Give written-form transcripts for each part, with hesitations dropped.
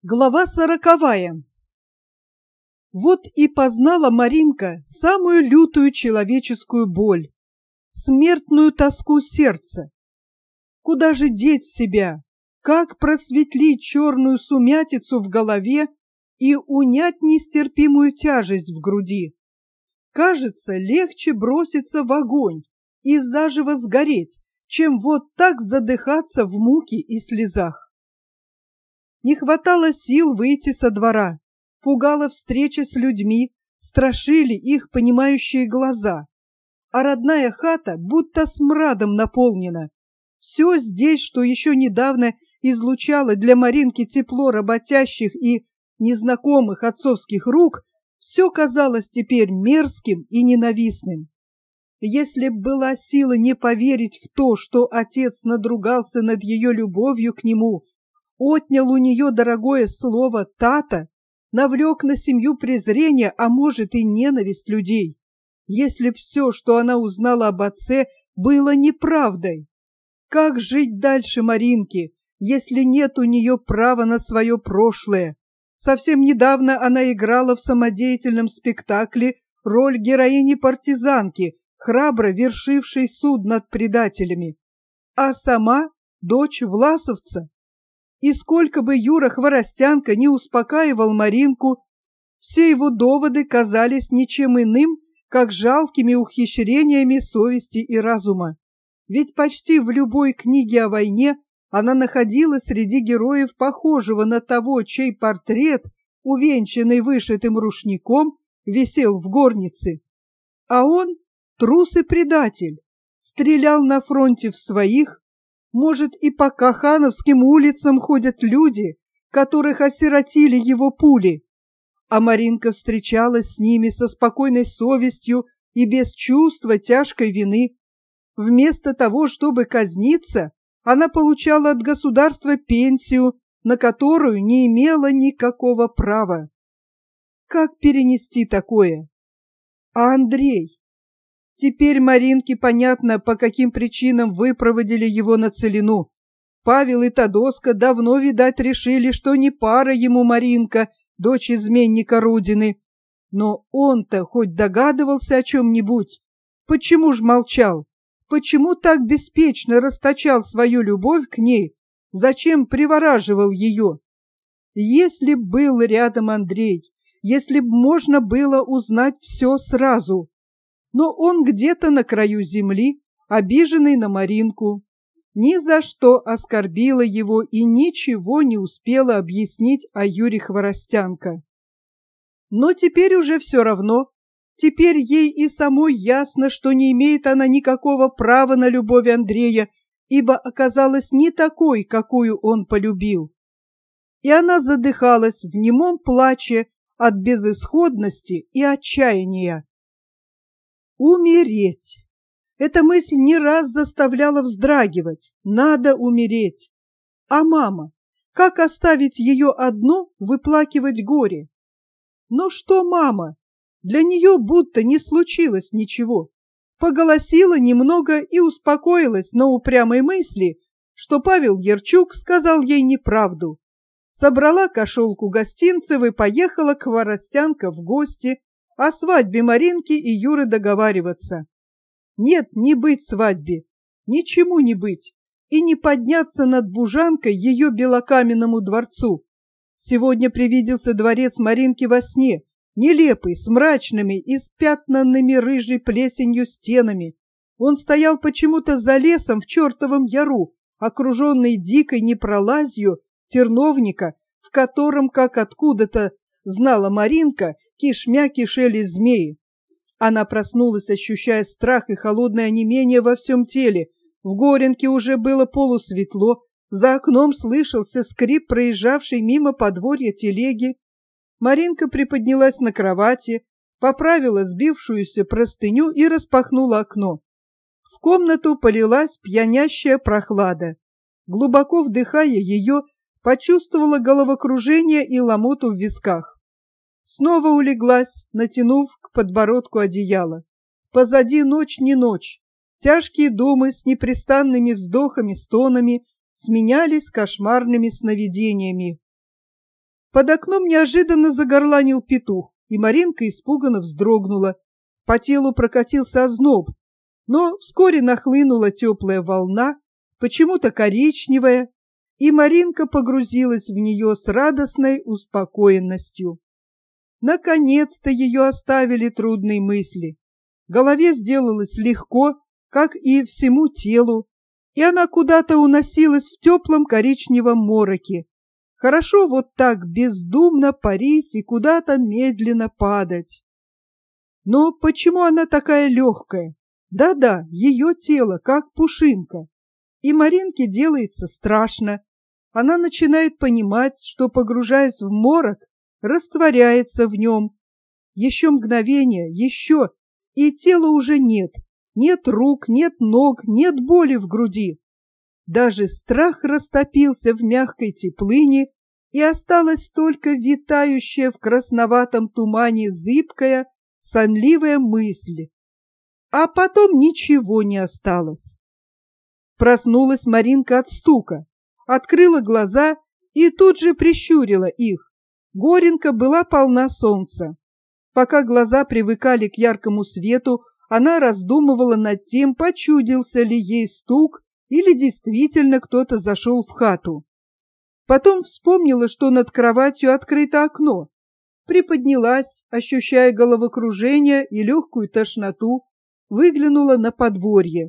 Глава 40. Вот и познала Маринка самую лютую человеческую боль, смертную тоску сердца. Куда же деть себя? Как просветлить черную сумятицу в голове и унять нестерпимую тяжесть в груди? Кажется, легче броситься в огонь и заживо сгореть, чем вот так задыхаться в муке и слезах. Не хватало сил выйти со двора, пугала встреча с людьми, страшили их понимающие глаза. А родная хата будто смрадом наполнена. Все здесь, что еще недавно излучало для Маринки тепло работящих и незнакомых отцовских рук, все казалось теперь мерзким и ненавистным. Если б была сила не поверить в то, что отец надругался над ее любовью к нему, отнял у нее дорогое слово «тата», навлек на семью презрение, а может и ненависть людей. Если б все, что она узнала об отце, было неправдой. Как жить дальше Маринке, если нет у нее права на свое прошлое? Совсем недавно она играла в самодеятельном спектакле роль героини-партизанки, храбро вершившей суд над предателями. А сама дочь власовца. И сколько бы Юра Хворостянка не успокаивал Маринку, все его доводы казались ничем иным, как жалкими ухищрениями совести и разума. Ведь почти в любой книге о войне она находила среди героев похожего на того, чей портрет, увенчанный вышитым рушником, висел в горнице. А он, трус и предатель, стрелял на фронте в своих. Может, и по Кахановским улицам ходят люди, которых осиротили его пули. А Маринка встречалась с ними со спокойной совестью и без чувства тяжкой вины. Вместо того, чтобы казниться, она получала от государства пенсию, на которую не имела никакого права. Как перенести такое? А Андрей? Теперь Маринке понятно, по каким причинам выпроводили его на целину. Павел и Тадоска давно, видать, решили, что не пара ему Маринка, дочь изменника Рудины. Но он-то хоть догадывался о чем-нибудь. Почему ж молчал? Почему так беспечно расточал свою любовь к ней? Зачем привораживал ее? Если б был рядом Андрей, если б можно было узнать все сразу. Но он где-то на краю земли, обиженный на Маринку. Ни за что оскорбила его и ничего не успела объяснить о Юре Хворостянка. Но теперь уже все равно. Теперь ей и самой ясно, что не имеет она никакого права на любовь Андрея, ибо оказалась не такой, какую он полюбил. И она задыхалась в немом плаче от безысходности и отчаяния. Умереть. Эта мысль не раз заставляла вздрагивать. Надо умереть. А мама? Как оставить ее одну выплакивать горе? Но что мама? Для нее будто не случилось ничего. Поголосила немного и успокоилась на упрямой мысли, что Павел Ярчук сказал ей неправду. Собрала кошелку гостинцев и поехала к Хворостянка в гости, о свадьбе Маринки и Юры договариваться. Нет, не быть свадьбе, ничему не быть, и не подняться над Бужанкой ее белокаменному дворцу. Сегодня привиделся дворец Маринки во сне, нелепый, с мрачными, испятнанными рыжей плесенью стенами. Он стоял почему-то за лесом в чертовом яру, окруженный дикой непролазью терновника, в котором, как откуда-то знала Маринка, кишмя кишели змеи. Она проснулась, ощущая страх и холодное онемение во всем теле. В Горенке уже было полусветло, за окном слышался скрип проезжавшей мимо подворья телеги. Маринка приподнялась на кровати, поправила сбившуюся простыню и распахнула окно. В комнату полилась пьянящая прохлада. Глубоко вдыхая ее, почувствовала головокружение и ломоту в висках. Снова улеглась, натянув к подбородку одеяло. Позади ночь не ночь. Тяжкие думы с непрестанными вздохами, стонами сменялись кошмарными сновидениями. Под окном неожиданно загорланил петух, и Маринка испуганно вздрогнула. По телу прокатился озноб, но вскоре нахлынула теплая волна, почему-то коричневая, и Маринка погрузилась в нее с радостной успокоенностью. Наконец-то ее оставили трудные мысли. Голове сделалось легко, как и всему телу, и она куда-то уносилась в теплом коричневом мороке. Хорошо вот так бездумно парить и куда-то медленно падать. Но почему она такая легкая? Да-да, ее тело как пушинка. И Маринке делается страшно. Она начинает понимать, что, погружаясь в морок, растворяется в нем. Еще мгновение, еще, и тела уже нет. Нет рук, нет ног, нет боли в груди. Даже страх растопился в мягкой теплыне, и осталась только витающая в красноватом тумане зыбкая, сонливая мысль. А потом ничего не осталось. Проснулась Маринка от стука, открыла глаза и тут же прищурила их. Горенка была полна солнца. Пока глаза привыкали к яркому свету, она раздумывала над тем, почудился ли ей стук или действительно кто-то зашел в хату. Потом вспомнила, что над кроватью открыто окно. Приподнялась, ощущая головокружение и легкую тошноту, выглянула на подворье.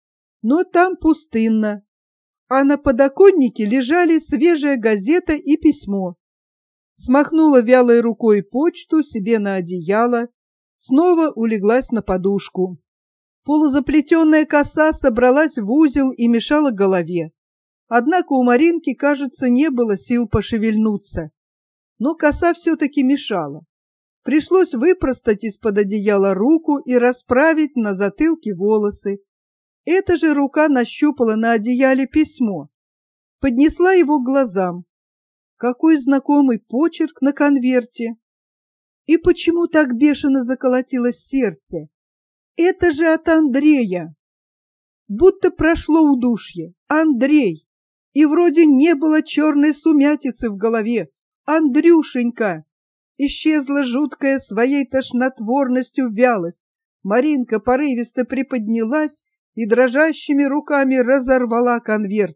Но там пустынно, а на подоконнике лежали свежая газета и письмо. Смахнула вялой рукой почту себе на одеяло, снова улеглась на подушку. Полузаплетенная коса собралась в узел и мешала голове. Однако у Маринки, кажется, не было сил пошевельнуться. Но коса все-таки мешала. Пришлось выпростать из-под одеяла руку и расправить на затылке волосы. Эта же рука нащупала на одеяле письмо. Поднесла его к глазам. Какой знакомый почерк на конверте! И почему так бешено заколотилось сердце? Это же от Андрея! Будто прошло удушье. Андрей! И вроде не было черной сумятицы в голове. Андрюшенька! Исчезла жуткая своей тошнотворностью вялость. Маринка порывисто приподнялась и дрожащими руками разорвала конверт.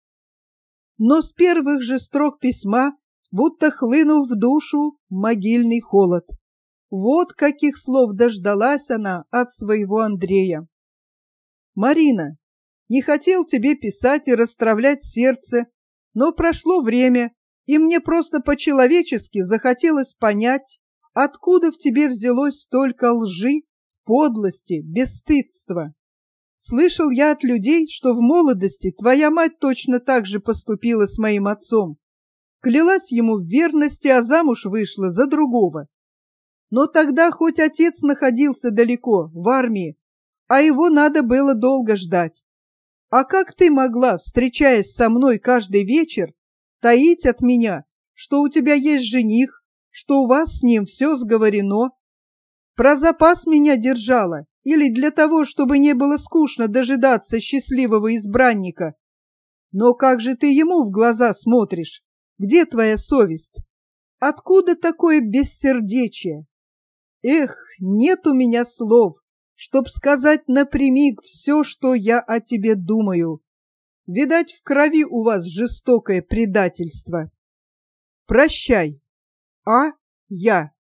Но с первых же строк письма будто хлынул в душу могильный холод. Вот каких слов дождалась она от своего Андрея. «Марина, не хотел тебе писать и расстравлять сердце, но прошло время, и мне просто по-человечески захотелось понять, откуда в тебе взялось столько лжи, подлости, бесстыдства. Слышал я от людей, что в молодости твоя мать точно так же поступила с моим отцом. Клялась ему в верности, а замуж вышла за другого. Но тогда хоть отец находился далеко, в армии, а его надо было долго ждать. А как ты могла, встречаясь со мной каждый вечер, таить от меня, что у тебя есть жених, что у вас с ним все сговорено? Про запас меня держала или для того, чтобы не было скучно дожидаться счастливого избранника? Но как же ты ему в глаза смотришь? Где твоя совесть? Откуда такое бессердечие? Эх, нет у меня слов, чтоб сказать напрямик все, что я о тебе думаю. Видать, в крови у вас жестокое предательство. Прощай, а я.